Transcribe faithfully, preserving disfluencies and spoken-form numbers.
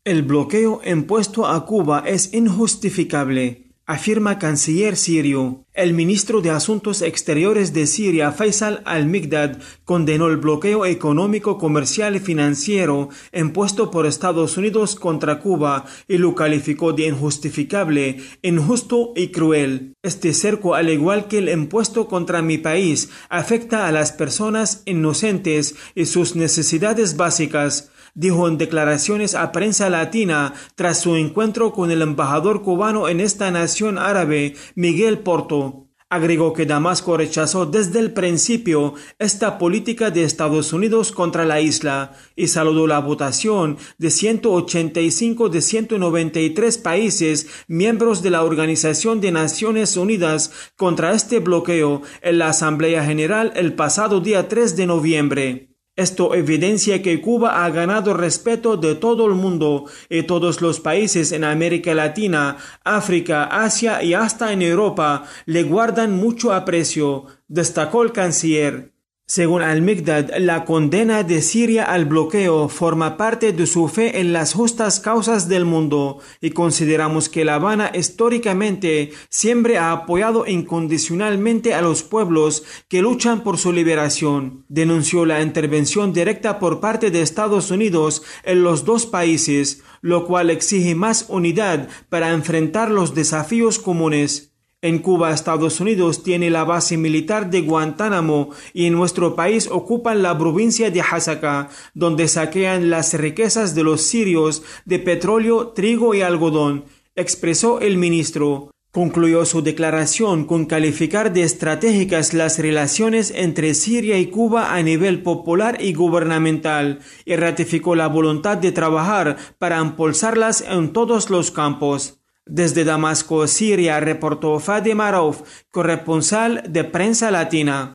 El bloqueo impuesto a Cuba es injustificable, afirma canciller sirio. El ministro de Asuntos Exteriores de Siria, Faisal al-Mikdad, condenó el bloqueo económico, comercial y financiero impuesto por Estados Unidos contra Cuba y lo calificó de injustificable, injusto y cruel. Este cerco, al igual que el impuesto contra mi país, afecta a las personas inocentes y sus necesidades básicas, dijo en declaraciones a Prensa Latina tras su encuentro con el embajador cubano en esta nación árabe, Miguel Porto. Agregó que Damasco rechazó desde el principio esta política de Estados Unidos contra la isla y saludó la votación de ciento ochenta y cinco de ciento noventa y tres países miembros de la Organización de Naciones Unidas contra este bloqueo en la Asamblea General el pasado día tres de noviembre. Esto evidencia que Cuba ha ganado respeto de todo el mundo y todos los países en América Latina, África, Asia y hasta en Europa le guardan mucho aprecio, destacó el canciller. Según al-Mikdad, la condena de Siria al bloqueo forma parte de su fe en las justas causas del mundo y consideramos que La Habana históricamente siempre ha apoyado incondicionalmente a los pueblos que luchan por su liberación. Denunció la intervención directa por parte de Estados Unidos en los dos países, lo cual exige más unidad para enfrentar los desafíos comunes. En Cuba, Estados Unidos tiene la base militar de Guantánamo y en nuestro país ocupan la provincia de Hasaka, donde saquean las riquezas de los sirios de petróleo, trigo y algodón, expresó el ministro. Concluyó su declaración con calificar de estratégicas las relaciones entre Siria y Cuba a nivel popular y gubernamental y ratificó la voluntad de trabajar para impulsarlas en todos los campos. Desde Damasco, Siria, reportó Fadima Rauf, corresponsal de Prensa Latina.